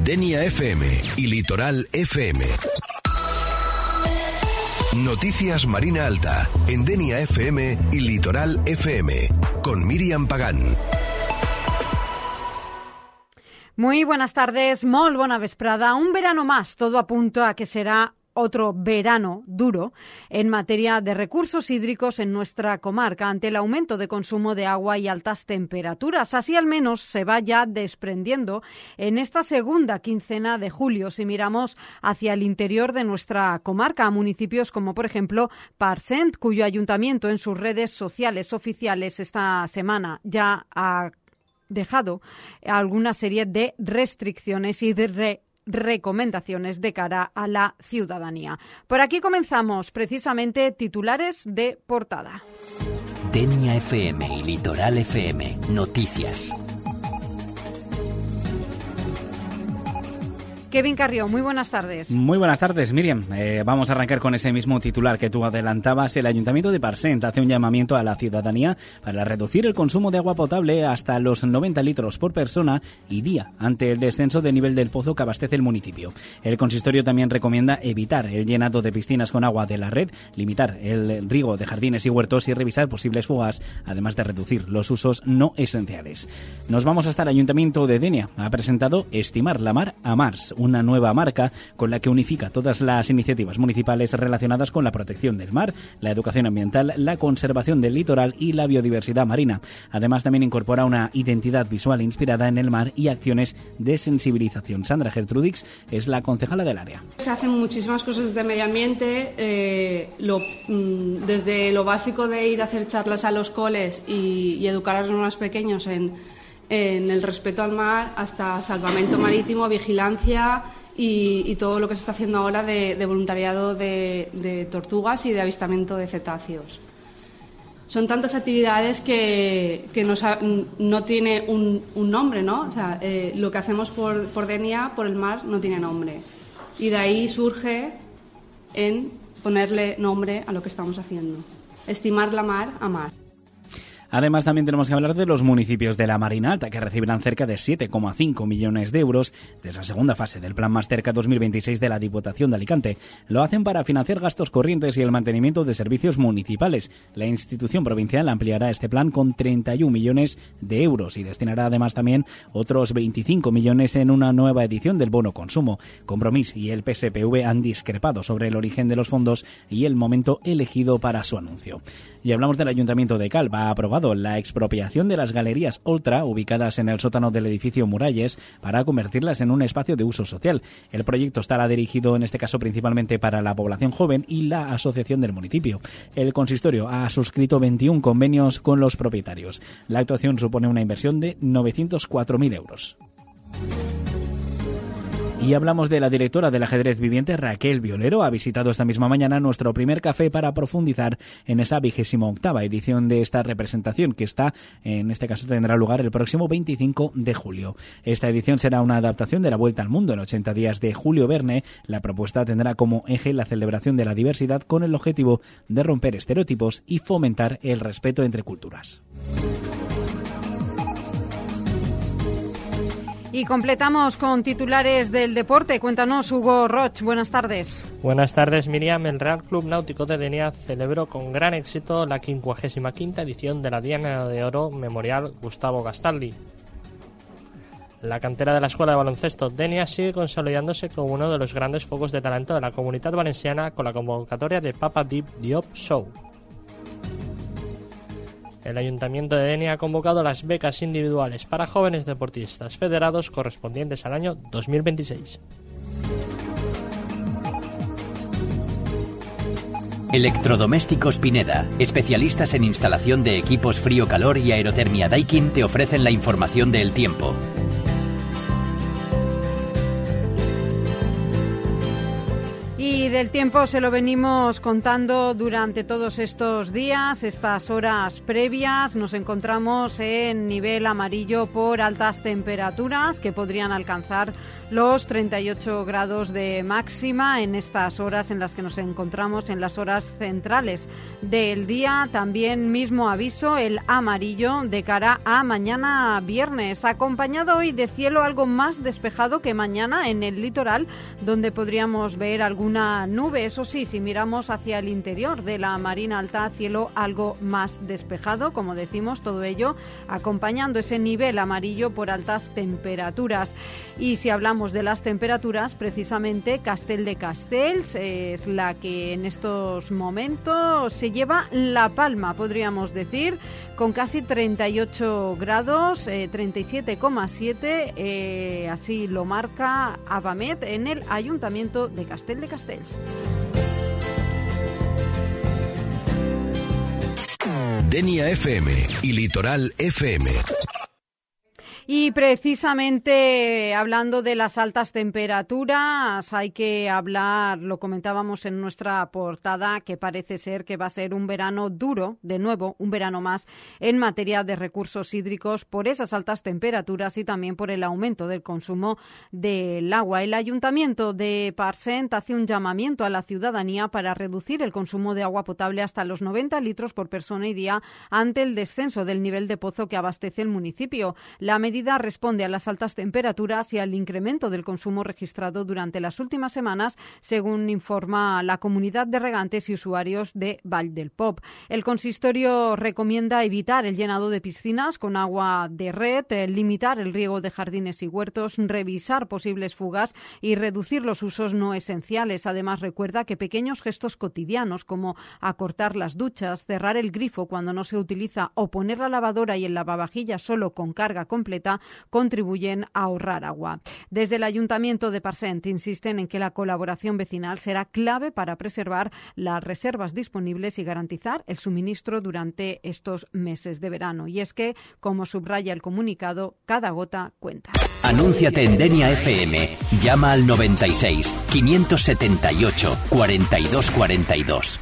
Denia FM y Litoral FM. Noticias Marina Alta en Denia FM y Litoral FM con Míriam Pagán. Muy buenas tardes, molt bona vesprada. Un verano más, todo apunta a que será otro verano duro en materia de recursos hídricos en nuestra comarca ante el aumento de consumo de agua y altas temperaturas. Así al menos se va ya desprendiendo en esta segunda quincena de julio. Si miramos hacia el interior de nuestra comarca, a municipios como por ejemplo Parcent, cuyo ayuntamiento en sus redes sociales oficiales esta semana ya ha dejado alguna serie de restricciones y de recomendaciones de cara a la ciudadanía. Por aquí comenzamos precisamente titulares de portada. Denia FM y Litoral FM, noticias. Kevin Carrió, muy buenas tardes. Muy buenas tardes, Míriam. Vamos a arrancar con ese mismo titular que tú adelantabas. El Ayuntamiento de Parcent hace un llamamiento a la ciudadanía para reducir el consumo de agua potable hasta los 90 litros por persona y día ante el descenso de nivel del pozo que abastece el municipio. El consistorio también recomienda evitar el llenado de piscinas con agua de la red, limitar el riego de jardines y huertos y revisar posibles fugas, además de reducir los usos no esenciales. Nos vamos hasta el Ayuntamiento de Denia. Ha presentado Estimar la Mar a Mars, una nueva marca con la que unifica todas las iniciativas municipales relacionadas con la protección del mar, la educación ambiental, la conservación del litoral y la biodiversidad marina. Además, también incorpora una identidad visual inspirada en el mar y acciones de sensibilización. Sandra Gertrudix es la concejala del área. Se hacen muchísimas cosas de medio ambiente, desde lo básico de ir a hacer charlas a los coles y educar a los más pequeños en el respeto al mar, hasta salvamento marítimo, vigilancia y todo lo que se está haciendo ahora de voluntariado de tortugas y de avistamiento de cetáceos. Son tantas actividades que no tiene un nombre, ¿no? O sea, lo que hacemos por Denia, por el mar, no tiene nombre. Y de ahí surge en ponerle nombre a lo que estamos haciendo. Estimar la mar a mar. Además, también tenemos que hablar de los municipios de la Marina Alta, que recibirán cerca de 7,5 millones de euros de esa segunda fase del Plan Más Cerca 2026 de la Diputación de Alicante. Lo hacen para financiar gastos corrientes y el mantenimiento de servicios municipales. La institución provincial ampliará este plan con 31 millones de euros y destinará además también otros 25 millones en una nueva edición del bono consumo. Compromís y el PSPV han discrepado sobre el origen de los fondos y el momento elegido para su anuncio. Y hablamos del Ayuntamiento de Calva. Ha aprobado la expropiación de las galerías Oltra, ubicadas en el sótano del edificio Muralles, para convertirlas en un espacio de uso social. El proyecto estará dirigido, en este caso, principalmente para la población joven y la asociación del municipio. El consistorio ha suscrito 21 convenios con los propietarios. La actuación supone una inversión de 904.000 euros. Y hablamos de la directora del ajedrez viviente, Raquel Violero. Ha visitado esta misma mañana nuestro primer café para profundizar en esa 28ª edición de esta representación que en este caso tendrá lugar el próximo 25 de julio. Esta edición será una adaptación de La Vuelta al Mundo en 80 días de Julio Verne. La propuesta tendrá como eje la celebración de la diversidad con el objetivo de romper estereotipos y fomentar el respeto entre culturas. Y completamos con titulares del deporte. Cuéntanos, Hugo Roch. Buenas tardes. Buenas tardes, Míriam. El Real Club Náutico de Denia celebró con gran éxito la 55ª edición de la Diana de Oro Memorial Gustavo Gastaldi. La cantera de la Escuela de Baloncesto Denia sigue consolidándose como uno de los grandes focos de talento de la Comunitat Valenciana con la convocatoria de Papa Diop Show. El Ayuntamiento de Denia ha convocado las becas individuales para jóvenes deportistas federados correspondientes al año 2026. Electrodomésticos Pineda, especialistas en instalación de equipos frío-calor y aerotermia Daikin, te ofrecen la información del tiempo. Y Y del tiempo se lo venimos contando durante todos estos días, estas horas previas. Nos encontramos en nivel amarillo por altas temperaturas que podrían alcanzar los 38 grados de máxima en estas horas en las que nos encontramos, en las horas centrales del día. También mismo aviso, el amarillo de cara a mañana viernes, acompañado hoy de cielo algo más despejado que mañana en el litoral, donde podríamos ver alguna nube. Eso sí, si miramos hacia el interior de la Marina Alta, cielo algo más despejado, como decimos, todo ello acompañando ese nivel amarillo por altas temperaturas. Y si hablamos de las temperaturas, precisamente Castel de Castells es la que en estos momentos se lleva la palma, podríamos decir, con casi 38 grados, 37,7, así lo marca Avamet en el Ayuntamiento de Castel de Castells. Denia FM y Litoral FM. Y precisamente hablando de las altas temperaturas, hay que hablar, lo comentábamos en nuestra portada, que parece ser que va a ser un verano duro, de nuevo, un verano más, en materia de recursos hídricos por esas altas temperaturas y también por el aumento del consumo del agua. El Ayuntamiento de Parcent hace un llamamiento a la ciudadanía para reducir el consumo de agua potable hasta los 90 litros por persona y día ante el descenso del nivel de pozo que abastece el municipio. La medida responde a las altas temperaturas y al incremento del consumo registrado durante las últimas semanas, según informa la Comunidad de Regantes y Usuarios de Vall del Pop. El consistorio recomienda evitar el llenado de piscinas con agua de red, limitar el riego de jardines y huertos, revisar posibles fugas y reducir los usos no esenciales. Además, recuerda que pequeños gestos cotidianos como acortar las duchas, cerrar el grifo cuando no se utiliza o poner la lavadora y el lavavajillas solo con carga completa contribuyen a ahorrar agua. Desde el Ayuntamiento de Parcent insisten en que la colaboración vecinal será clave para preservar las reservas disponibles y garantizar el suministro durante estos meses de verano. Y es que, como subraya el comunicado, cada gota cuenta. Anúnciate en Denia FM. Llama al 96 578 42 42.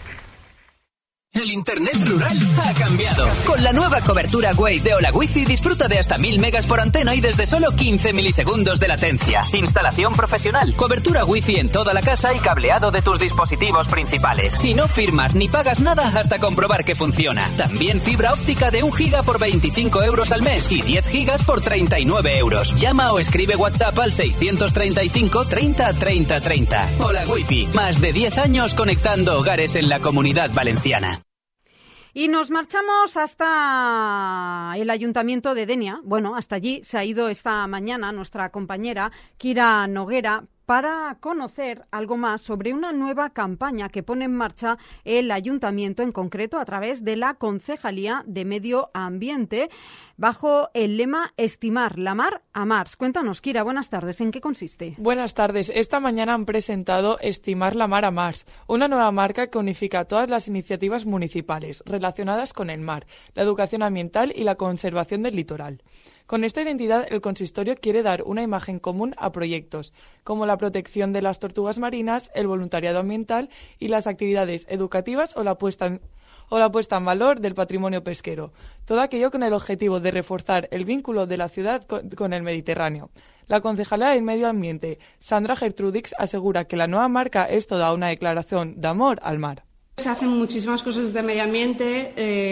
El internet rural ha cambiado. Con la nueva cobertura Wave de Hola Wifi disfruta de hasta 1000 megas por antena y desde solo 15 milisegundos de latencia. Instalación profesional, cobertura Wifi en toda la casa y cableado de tus dispositivos principales. Y no firmas ni pagas nada hasta comprobar que funciona. También fibra óptica de 1 giga por 25 euros al mes y 10 gigas por 39 euros. Llama o escribe WhatsApp al 635 30 30 30. Hola Wifi, más de 10 años conectando hogares en la Comunidad Valenciana. Y nos marchamos hasta el Ayuntamiento de Denia. Bueno, hasta allí se ha ido esta mañana nuestra compañera Kira Noguera para conocer algo más sobre una nueva campaña que pone en marcha el Ayuntamiento, en concreto a través de la Concejalía de Medio Ambiente, bajo el lema Estimar la mar a mars. Cuéntanos, Kira, buenas tardes, ¿en qué consiste? Buenas tardes. Esta mañana han presentado Estimar la mar a mars, una nueva marca que unifica todas las iniciativas municipales relacionadas con el mar, la educación ambiental y la conservación del litoral. Con esta identidad, el consistorio quiere dar una imagen común a proyectos, como la protección de las tortugas marinas, el voluntariado ambiental y las actividades educativas o la puesta en valor del patrimonio pesquero. Todo aquello con el objetivo de reforzar el vínculo de la ciudad con el Mediterráneo. La concejala de Medio Ambiente, Sandra Gertrudix, asegura que la nueva marca es toda una declaración de amor al mar. Se hacen muchísimas cosas de medio ambiente,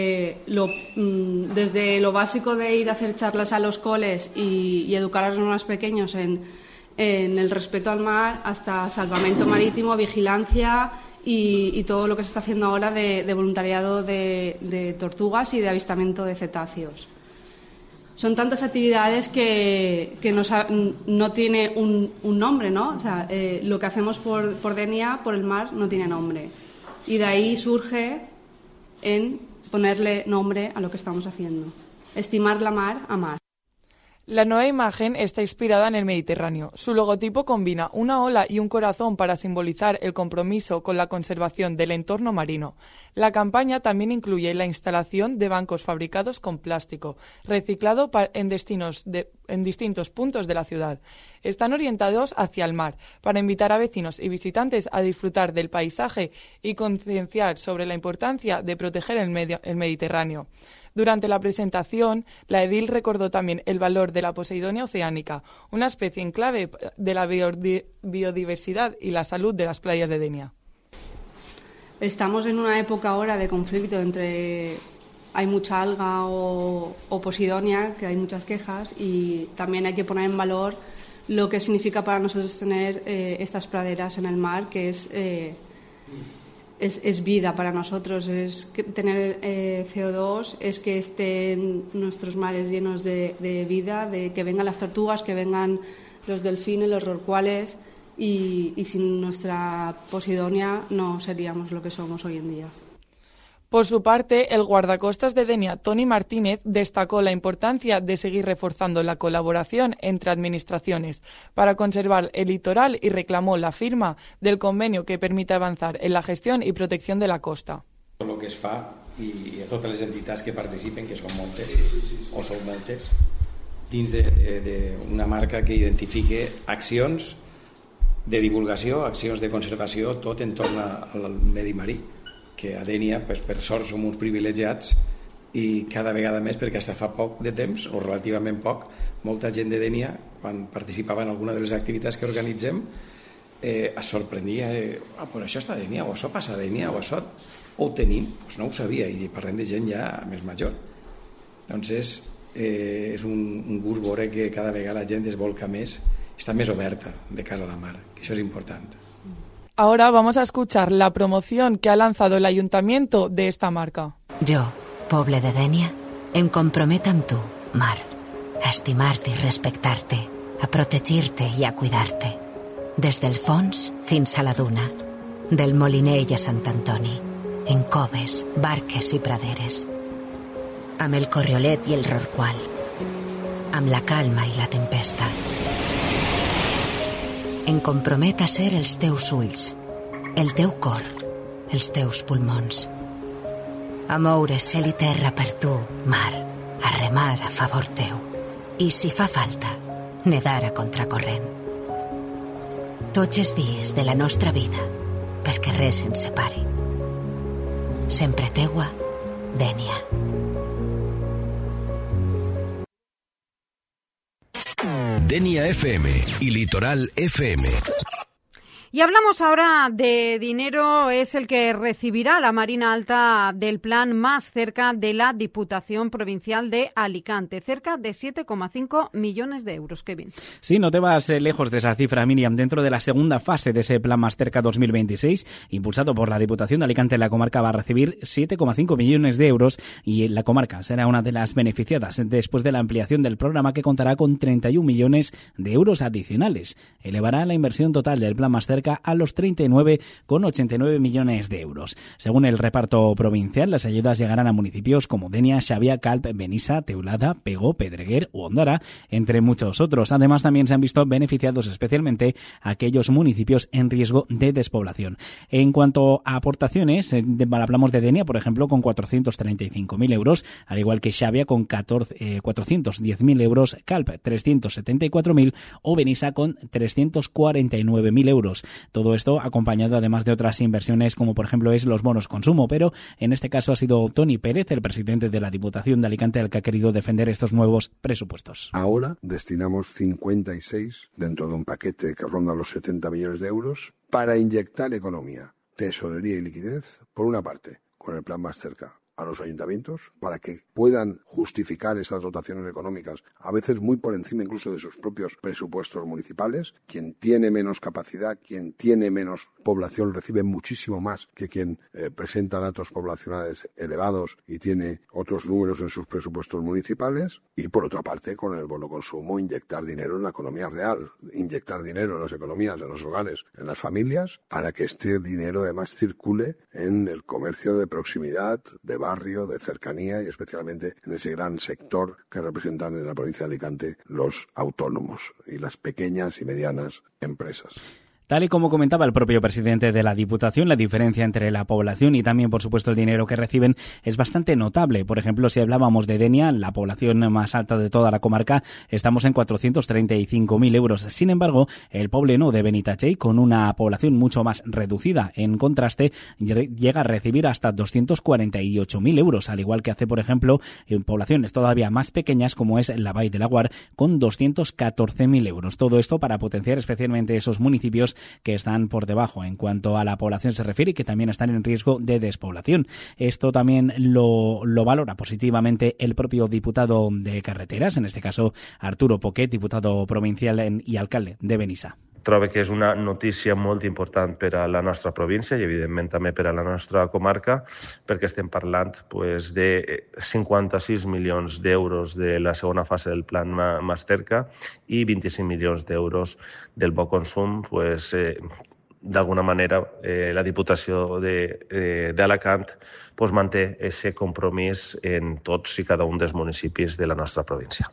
desde lo básico de ir a hacer charlas a los coles y educar a los más pequeños en el respeto al mar, hasta salvamento marítimo, vigilancia y todo lo que se está haciendo ahora de voluntariado de tortugas y de avistamiento de cetáceos. Son tantas actividades que no tiene un nombre, ¿no? O sea, lo que hacemos por Denia, por el mar, no tiene nombre. Y de ahí surge en ponerle nombre a lo que estamos haciendo. Estimar la mar a mar. La nueva imagen está inspirada en el Mediterráneo. Su logotipo combina una ola y un corazón para simbolizar el compromiso con la conservación del entorno marino. La campaña también incluye la instalación de bancos fabricados con plástico, reciclado en distintos puntos de la ciudad. Están orientados hacia el mar, para invitar a vecinos y visitantes a disfrutar del paisaje y concienciar sobre la importancia de proteger el Mediterráneo. Durante la presentación, la edil recordó también el valor de la Posidonia oceánica, una especie en clave de la biodiversidad y la salud de las playas de Denia. Estamos en una época ahora de conflicto entre... Hay mucha alga o Posidonia, que hay muchas quejas, y también hay que poner en valor lo que significa para nosotros tener estas praderas en el mar, que es vida para nosotros, es tener CO2, es que estén nuestros mares llenos de vida, de que vengan las tortugas, que vengan los delfines, los rorcuales, y sin nuestra Posidonia no seríamos lo que somos hoy en día. Por su parte, el guardacostas de Denia, Toni Martínez, destacó la importancia de seguir reforzando la colaboración entre administraciones para conservar el litoral y reclamó la firma del convenio que permite avanzar en la gestión y protección de la costa. El que es fa i a totes les entitats que participen, que són moltes, o són moltes, dins d'una marca que identifique accions de divulgació, accions de conservació, tot entorn al medi marí, que a Denia, per sort, som uns privilegiats i cada vegada més, perquè fins fa poc de temps, o relativament poc, molta gent de Denia, quan participava en alguna de les activitats que organitzem, es sorprendia, pues això està a Denia, o això passa a Denia, o això ho tenim, pues no ho sabia, i parlem de gent ja més major. Entonces, és un gust veure que cada vegada la gent es volca més, està més oberta de cara a la mar, que això és important. Ahora vamos a escuchar la promoción que ha lanzado el ayuntamiento de esta marca. Jo, poble de Denia, em comprometo amb tu, mar, a estimar-te i respectar-te, a protegir-te i a cuidar-te. Des del fons fins a la duna, del Molinell a Sant Antoni, en coves, barques i praderes, amb el corriolet i el rorqual, amb la calma i la tempesta. Em compromet a ser els teus ulls, el teu cor, els teus pulmons. A moure cel i terra per tu, mar, a remar a favor teu. I si fa falta, nedar a contracorrent. Tots els dies de la nostra vida, perquè res ens separi. Sempre teua, Denia. Denia FM y Litoral FM. Y hablamos ahora de dinero, es el que recibirá la Marina Alta del plan más cerca de la Diputación Provincial de Alicante, cerca de 7,5 millones de euros, Kevin. Sí, no te vas lejos de esa cifra, Miriam. Dentro de la segunda fase de ese plan más cerca 2026, impulsado por la Diputación de Alicante, la comarca va a recibir 7,5 millones de euros y la comarca será una de las beneficiadas después de la ampliación del programa, que contará con 31 millones de euros adicionales. Elevará la inversión total del plan más cerca a los 39,89 millones de euros. Según el reparto provincial, las ayudas llegarán a municipios como Denia, Xavia, Calp, Benissa, Teulada, Pego, Pedreguer u Ondara, entre muchos otros. Además, también se han visto beneficiados especialmente aquellos municipios en riesgo de despoblación. En cuanto a aportaciones, hablamos de Denia, por ejemplo, con 435.000 euros, al igual que Xavia con 410.000 euros, Calp 374.000 o Benissa con 349.000 euros. Todo esto acompañado además de otras inversiones como por ejemplo es los bonos consumo, pero en este caso ha sido Toni Pérez, el presidente de la Diputación de Alicante, el que ha querido defender estos nuevos presupuestos. Ahora destinamos 56 dentro de un paquete que ronda los 70 millones de euros para inyectar economía, tesorería y liquidez, por una parte, con el plan más cerca a los ayuntamientos para que puedan justificar esas dotaciones económicas, a veces muy por encima incluso de sus propios presupuestos municipales. Quien tiene menos capacidad, quien tiene menos población recibe muchísimo más que quien presenta datos poblacionales elevados y tiene otros números en sus presupuestos municipales. Y por otra parte, con el bono consumo, inyectar dinero en la economía real, inyectar dinero en las economías, en los hogares, en las familias, para que este dinero además circule en el comercio de proximidad, de barrio, de cercanía y especialmente en ese gran sector que representan en la provincia de Alicante los autónomos y las pequeñas y medianas empresas. Tal y como comentaba el propio presidente de la Diputación, la diferencia entre la población y también, por supuesto, el dinero que reciben es bastante notable. Por ejemplo, si hablábamos de Denia, la población más alta de toda la comarca, estamos en 435.000 euros. Sin embargo, el Poblenou de Benitatxell, con una población mucho más reducida, en contraste, llega a recibir hasta 248.000 euros, al igual que hace, por ejemplo, en poblaciones todavía más pequeñas, como es la Vall de Laguar, con 214.000 euros. Todo esto para potenciar especialmente esos municipios que están por debajo en cuanto a la población se refiere y que también están en riesgo de despoblación. Esto también lo valora positivamente el propio diputado de Carreteras, en este caso Arturo Poquet, diputado provincial y alcalde de Benissa. Trobo que és una notícia molt important per a la nostra província i, evidentment, també per a la nostra comarca, perquè estem parlant de 56 milions d'euros de la segona fase del Plan Masterca i 25 milions d'euros del bo consum. D'alguna manera, la Diputació d'Alacant manté aquest compromís en tots i cada un dels municipis de la nostra província.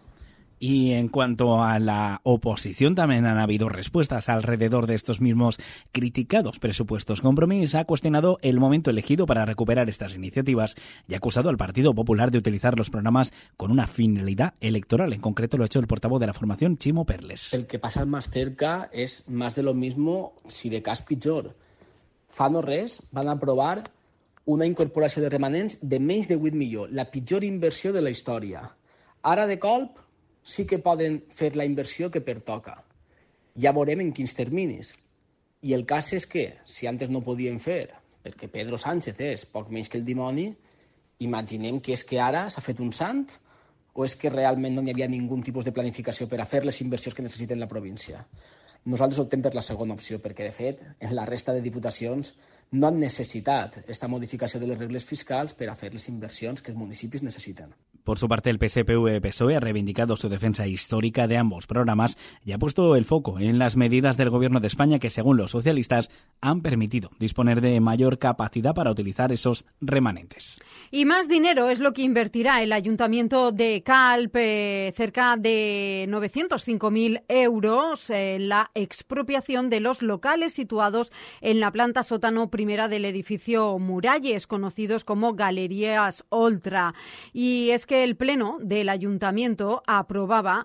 Y en cuanto a la oposición, también han habido respuestas alrededor de estos mismos criticados presupuestos. Compromís ha cuestionado el momento elegido para recuperar estas iniciativas y ha acusado al Partido Popular de utilizar los programas con una finalidad electoral. En concreto lo ha hecho el portavoz de la formación, Ximo Perles. El que pasa al Masterca es más de lo mismo, si de cas pitjor. Fa no res van aprovar una incorporació de remanents de menys de 8 milions, la pitjor inversió de la història. Ara, de colp, sí que poden fer la inversió que pertoca. Ja veurem en quins terminis. I el cas és que, si antes no podien fer, perquè Pedro Sánchez és poc menys que el dimoni, imaginem que és que ara s'ha fet un sant o és que realment no hi havia ningú tipus de planificació per a fer les inversions que necessiten la província. Nosaltres optem per la segona opció, perquè, de fet, en la resta de diputacions no han necessitat esta modificació de les regles fiscals per a fer les inversions que els municipis necessiten. Por su parte, el PSPV-PSOE ha reivindicado su defensa histórica de ambos programas y ha puesto el foco en las medidas del Gobierno de España que, según los socialistas, han permitido disponer de mayor capacidad para utilizar esos remanentes. Y más dinero es lo que invertirá el Ayuntamiento de Calp, cerca de 905.000 euros en la expropiación de los locales situados en la planta sótano primera del edificio Muralles, conocidos como Galerías Oltra. Y es que el Pleno del Ayuntamiento aprobaba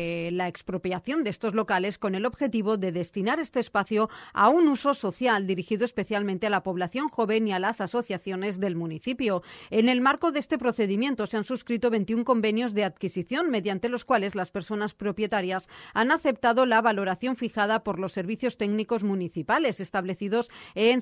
la expropiación de estos locales con el objetivo de destinar este espacio a un uso social dirigido especialmente a la población joven y a las asociaciones del municipio. En el marco de este procedimiento se han suscrito 21 convenios de adquisición mediante los cuales las personas propietarias han aceptado la valoración fijada por los servicios técnicos municipales establecidos en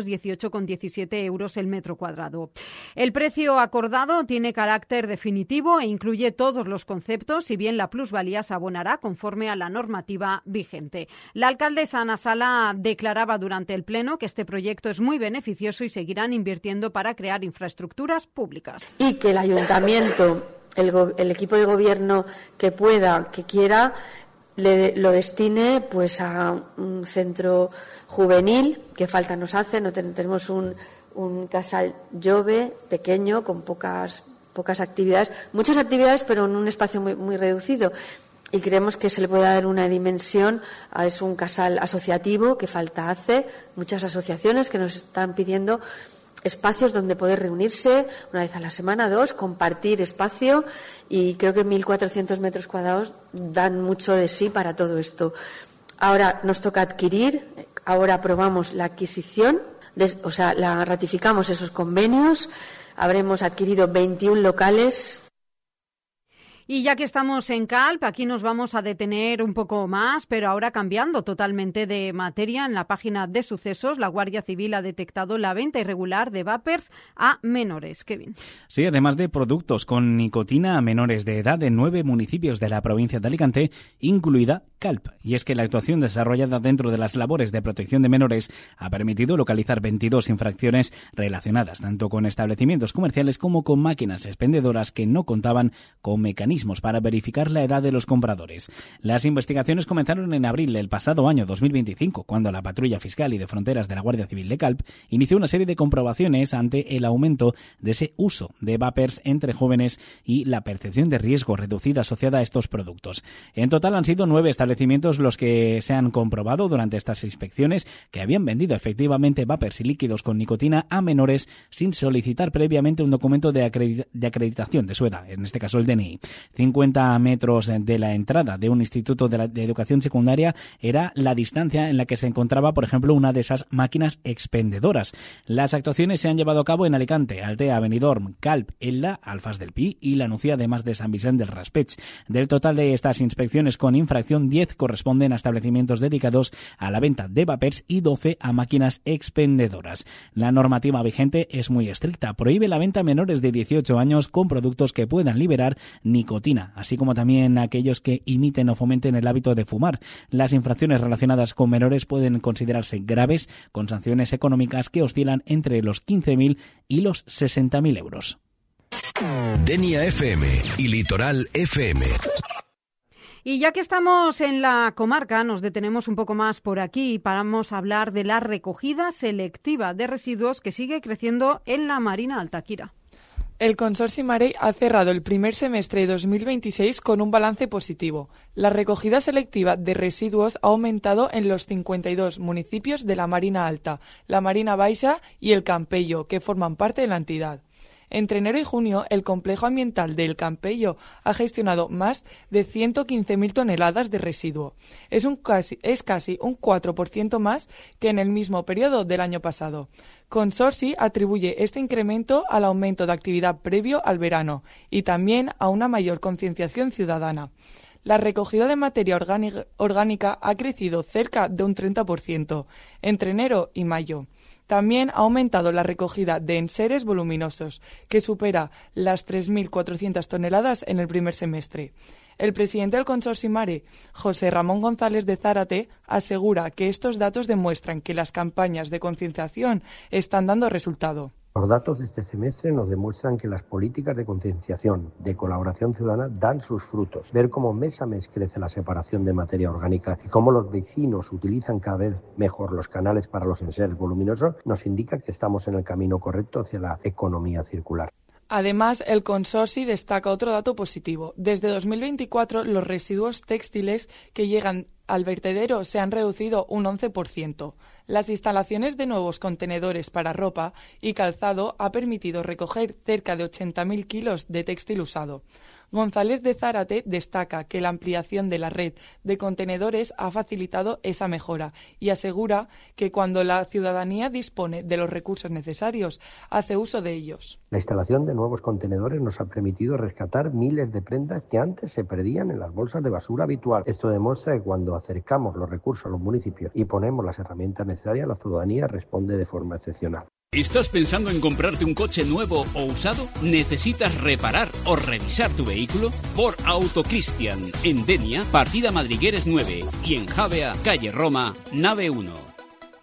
618,17 euros el metro cuadrado. El precio acordado tiene carácter definitivo e incluye todos los conceptos, si bien la plusvalía se abonará conforme a la normativa vigente. La alcaldesa Ana Sala declaraba durante el Pleno que este proyecto es muy beneficioso y seguirán invirtiendo para crear infraestructuras públicas. Y que el ayuntamiento, el equipo de gobierno que pueda, que quiera, lo destine pues a un centro juvenil, que falta nos hace. No tenemos un casal jove pequeño con pocas actividades, muchas actividades, pero en un espacio muy reducido. Y creemos que se le puede dar una dimensión. Es un casal asociativo que falta hace, muchas asociaciones que nos están pidiendo espacios donde poder reunirse una vez a la semana, 2, compartir espacio, y creo que 1.400 metros cuadrados dan mucho de sí para todo esto. Ahora nos toca adquirir, ahora aprobamos la adquisición, ratificamos esos convenios, habremos adquirido 21 locales. Y ya que estamos en Calp, aquí nos vamos a detener un poco más, pero ahora cambiando totalmente de materia. En la página de sucesos, la Guardia Civil ha detectado la venta irregular de vapers a menores. Kevin. Sí, además de productos con nicotina a menores de edad en 9 municipios de la provincia de Alicante, incluida Calp. Y es que la actuación desarrollada dentro de las labores de protección de menores ha permitido localizar 22 infracciones relacionadas tanto con establecimientos comerciales como con máquinas expendedoras que no contaban con mecanismos mecanismos para verificar la edad de los compradores. Las investigaciones comenzaron en abril del pasado año 2025, cuando la Patrulla Fiscal y de Fronteras de la Guardia Civil de Calp inició una serie de comprobaciones ante el aumento de ese uso de vapers entre jóvenes y la percepción de riesgo reducida asociada a estos productos. En total han sido 9 establecimientos los que se han comprobado durante estas inspecciones que habían vendido efectivamente vapers y líquidos con nicotina a menores sin solicitar previamente un documento de acreditación de su edad, en este caso el DNI. 50 metros de la entrada de un instituto de educación secundaria era la distancia en la que se encontraba, por ejemplo, una de esas máquinas expendedoras. Las actuaciones se han llevado a cabo en Alicante, Altea, Benidorm, Calp, Elda, Alfas del Pi y La Nucía, además de San Vicente del Raspeig. Del total de estas inspecciones con infracción, 10 corresponden a establecimientos dedicados a la venta de vapers y 12 a máquinas expendedoras. La normativa vigente es muy estricta. Prohíbe la venta a menores de 18 años con productos que puedan liberar nicotina, así como también aquellos que imiten o fomenten el hábito de fumar. Las infracciones relacionadas con menores pueden considerarse graves, con sanciones económicas que oscilan entre los 15.000 y los 60.000 euros. Denia FM y Litoral FM. Y ya que estamos en la comarca, nos detenemos un poco más por aquí y vamos a hablar de la recogida selectiva de residuos que sigue creciendo en la Marina Alta. Kira. El Consorci Mare ha cerrado el primer semestre de 2026 con un balance positivo. La recogida selectiva de residuos ha aumentado en los 52 municipios de la Marina Alta, la Marina Baixa y el Campello, que forman parte de la entidad. Entre enero y junio, el complejo ambiental del Campello ha gestionado más de 115.000 toneladas de residuo. Es casi un 4% más que en el mismo periodo del año pasado. Consorci atribuye este incremento al aumento de actividad previo al verano y también a una mayor concienciación ciudadana. La recogida de materia orgánica ha crecido cerca de un 30% entre enero y mayo. También ha aumentado la recogida de enseres voluminosos, que supera las 3.400 toneladas en el primer semestre. El presidente del Consorci Mare, José Ramón González de Zárate, asegura que estos datos demuestran que las campañas de concienciación están dando resultado. Los datos de este semestre nos demuestran que las políticas de concienciación, de colaboración ciudadana, dan sus frutos. Ver cómo mes a mes crece la separación de materia orgánica y cómo los vecinos utilizan cada vez mejor los canales para los enseres voluminosos nos indica que estamos en el camino correcto hacia la economía circular. Además, el Consorci destaca otro dato positivo. Desde 2024, los residuos textiles que llegan al vertedero se han reducido un 11%. Las instalaciones de nuevos contenedores para ropa y calzado ha permitido recoger cerca de 80.000 kilos de textil usado. González de Zárate destaca que la ampliación de la red de contenedores ha facilitado esa mejora y asegura que cuando la ciudadanía dispone de los recursos necesarios, hace uso de ellos. La instalación de nuevos contenedores nos ha permitido rescatar miles de prendas que antes se perdían en las bolsas de basura habitual. Esto demuestra que cuando acercamos los recursos a los municipios y ponemos las herramientas necesarias, la ciudadanía responde de forma excepcional. ¿Estás pensando en comprarte un coche nuevo o usado? ¿Necesitas reparar o revisar tu vehículo? Por Autocristian, en Denia, partida Madrigueres 9 y en Javea, calle Roma, nave 1.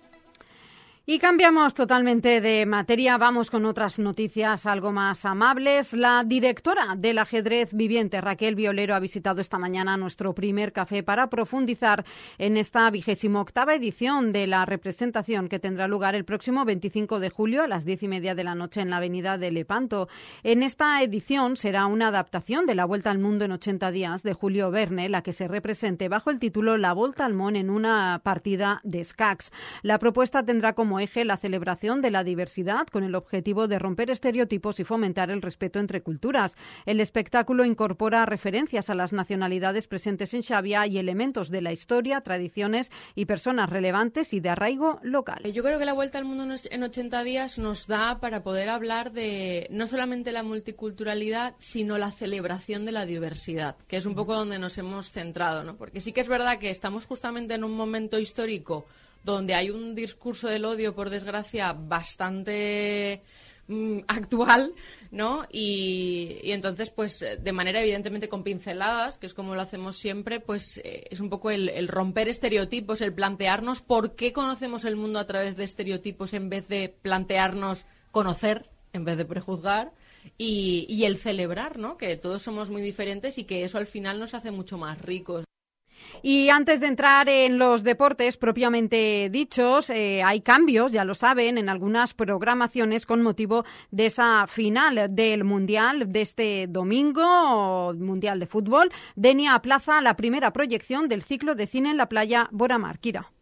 Y cambiamos totalmente de materia, vamos con otras noticias algo más amables. La directora del ajedrez viviente, Raquel Violero, ha visitado esta mañana nuestro primer café para profundizar en esta 28ª edición de la representación que tendrá lugar el próximo 25 de julio a las 10:30 de la noche en la avenida de Lepanto. En esta edición será una adaptación de La Vuelta al Mundo en 80 días de Julio Verne, la que se represente bajo el título La Volta al Món en una partida de escacs. La propuesta tendrá como eje la celebración de la diversidad con el objetivo de romper estereotipos y fomentar el respeto entre culturas. El espectáculo incorpora referencias a las nacionalidades presentes en Xavia y elementos de la historia, tradiciones y personas relevantes y de arraigo local. Yo creo que la Vuelta al Mundo en 80 días nos da para poder hablar de no solamente la multiculturalidad, sino la celebración de la diversidad, que es un poco donde nos hemos centrado, ¿no? Porque sí que es verdad que estamos justamente en un momento histórico donde hay un discurso del odio, por desgracia, bastante actual, ¿no? Y entonces, pues, de manera evidentemente con pinceladas, que es como lo hacemos siempre, pues es un poco el romper estereotipos, el plantearnos por qué conocemos el mundo a través de estereotipos en vez de plantearnos conocer, en vez de prejuzgar. y el celebrar, ¿no? Que todos somos muy diferentes y que eso al final nos hace mucho más ricos. Y antes de entrar en los deportes propiamente dichos, hay cambios, ya lo saben, en algunas programaciones con motivo de esa final del Mundial de este domingo, Mundial de Fútbol. Denia aplaza la primera proyección del ciclo de cine en la playa Boramar. Kira.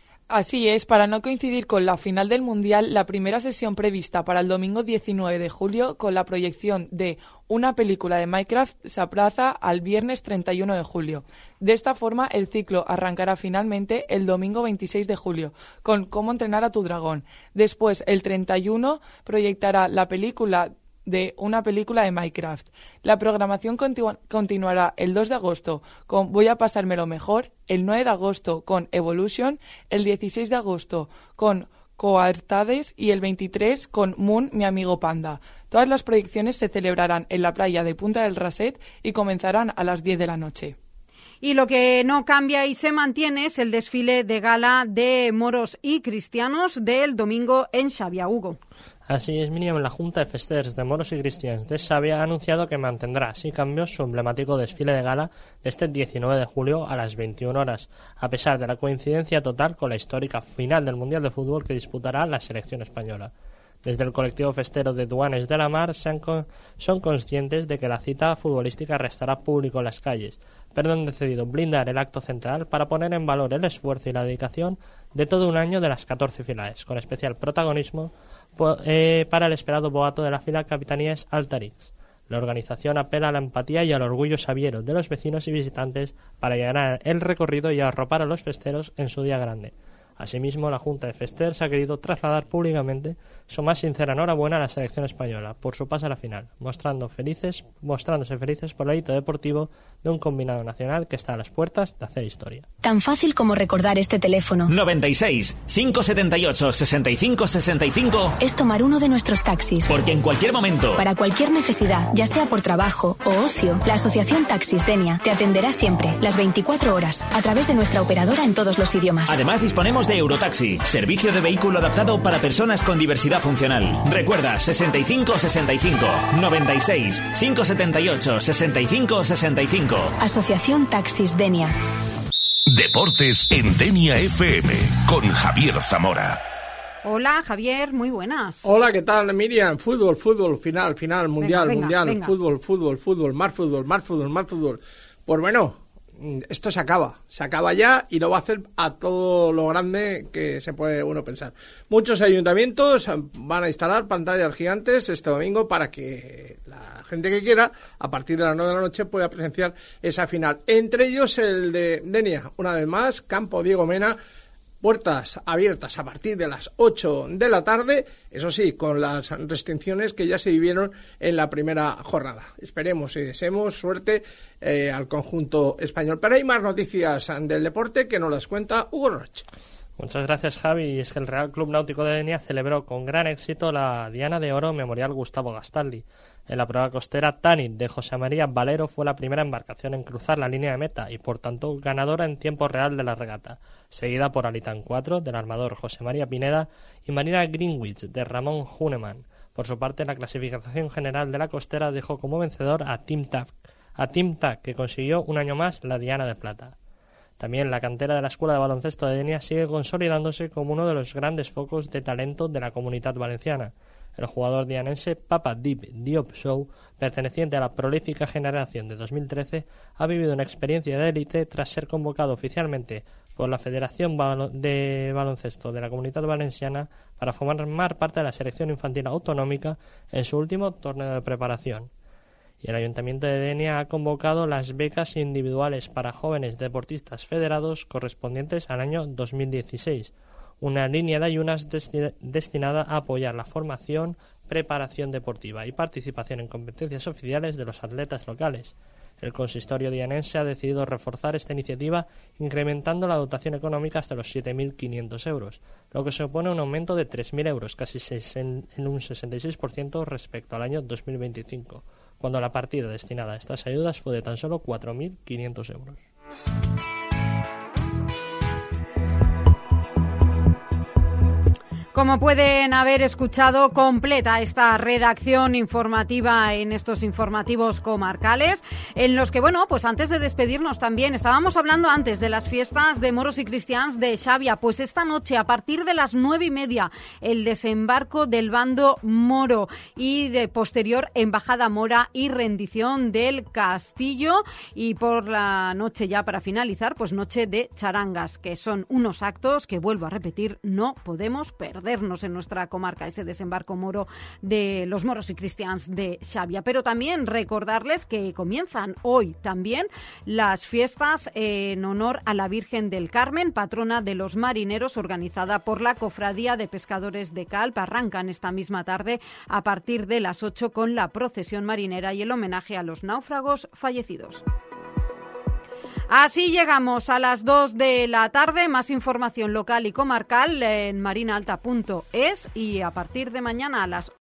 Así es, para no coincidir con la final del Mundial, la primera sesión prevista para el domingo 19 de julio con la proyección de una película de Minecraft se aplaza al viernes 31 de julio. De esta forma, el ciclo arrancará finalmente el domingo 26 de julio con Cómo entrenar a tu dragón. Después, el 31, proyectará la película de una película de Minecraft. La programación continuará el 2 de agosto con Voy a pasármelo mejor, el 9 de agosto con Evolution, el 16 de agosto con Coartades y el 23 con Moon, mi amigo panda. Todas las proyecciones se celebrarán en la playa de Punta del Raset y comenzarán a las 10 de la noche. Y lo que no cambia y se mantiene es el desfile de gala de moros y cristianos del domingo en Xàbia. Hugo. Así es, Miriam, la Junta de Festers de Moros y Cristians de Xàbia ha anunciado que mantendrá sin cambios su emblemático desfile de gala de este 19 de julio a las 21 horas, a pesar de la coincidencia total con la histórica final del Mundial de Fútbol que disputará la selección española. Desde el colectivo festero de Duanes de la Mar son conscientes de que la cita futbolística restará público en las calles, pero han decidido blindar el acto central para poner en valor el esfuerzo y la dedicación de todo un año de las 14 filaes, con especial protagonismo para el esperado boato de la fila Capitanías Altarix. La organización apela a la empatía y al orgullo sabiero de los vecinos y visitantes para llenar el recorrido y arropar a los festeros en su día grande. Asimismo, la Junta de Festers ha querido trasladar públicamente su más sincera enhorabuena a la selección española por su pase a la final, mostrándose felices por el hito deportivo de un combinado nacional que está a las puertas de hacer historia. Tan fácil como recordar este teléfono. 96 578 65 65 es tomar uno de nuestros taxis. Porque en cualquier momento, para cualquier necesidad, ya sea por trabajo o ocio, la Asociación Taxis Denia te atenderá siempre, las 24 horas, a través de nuestra operadora en todos los idiomas. Además, disponemos de Eurotaxi, servicio de vehículo adaptado para personas con diversidad funcional. Recuerda, 65 65 96 578 65 65. Asociación Taxis Denia. Deportes en Denia FM con Javier Zamora. Hola, Javier, muy buenas. Hola, ¿qué tal, Miriam? Fútbol, final, mundial, venga. Fútbol, más fútbol. Pues bueno, esto se acaba ya y lo va a hacer a todo lo grande que se puede uno pensar. Muchos ayuntamientos van a instalar pantallas gigantes este domingo para que la gente que quiera, a partir de las 9 de la noche, pueda presenciar esa final. Entre ellos el de Denia, una vez más, Campo Diego Mena, puertas abiertas a partir de las 8 de la tarde, eso sí, con las restricciones que ya se vivieron en la primera jornada. Esperemos y deseemos suerte al conjunto español. Pero hay más noticias del deporte que nos las cuenta Hugo Roch. Muchas gracias, Javi. Y es que el Real Club Náutico de Denia celebró con gran éxito la Diana de Oro Memorial Gustavo Gastaldi. En la prueba costera, Tanit de José María Valero fue la primera embarcación en cruzar la línea de meta y, por tanto, ganadora en tiempo real de la regata, seguida por Alitán 4 del armador José María Pineda y Marina Greenwich de Ramón Huneman. Por su parte, la clasificación general de la costera dejó como vencedor a Team TAC, que consiguió un año más la Diana de Plata. También la cantera de la Escuela de Baloncesto de Denia sigue consolidándose como uno de los grandes focos de talento de la Comunitat Valenciana. El jugador dianense Papa Diop Show, perteneciente a la prolífica generación de 2013, ha vivido una experiencia de élite tras ser convocado oficialmente por la Federación de Baloncesto de la Comunitat Valenciana para formar parte de la selección infantil autonómica en su último torneo de preparación. Y el Ayuntamiento de Denia ha convocado las becas individuales para jóvenes deportistas federados correspondientes al año 2016, una línea de ayudas destinada a apoyar la formación, preparación deportiva y participación en competencias oficiales de los atletas locales. El consistorio dianense ha decidido reforzar esta iniciativa incrementando la dotación económica hasta los 7.500 euros, lo que supone un aumento de 3.000 euros, casi en un 66% respecto al año 2025, cuando la partida destinada a estas ayudas fue de tan solo 4.500 euros. como pueden haber escuchado, completa esta redacción informativa en estos informativos comarcales, en los que, bueno, pues antes de despedirnos también, estábamos hablando antes de las fiestas de moros y cristians de Xàbia. Pues esta noche, a partir de las 9:30, el desembarco del bando moro y de posterior embajada mora y rendición del castillo. Y por la noche, ya para finalizar, pues noche de charangas, que son unos actos que, vuelvo a repetir, no podemos perdernos en nuestra comarca, ese desembarco moro de los moros y cristians de Xàbia. Pero también recordarles que comienzan hoy también las fiestas en honor a la Virgen del Carmen, patrona de los marineros, organizada por la Cofradía de Pescadores de Calp. Arrancan esta misma tarde a partir de las 8 con la procesión marinera y el homenaje a los náufragos fallecidos. Así llegamos a las 2 de la tarde. Más información local y comarcal en marinaalta.es, y a partir de mañana a las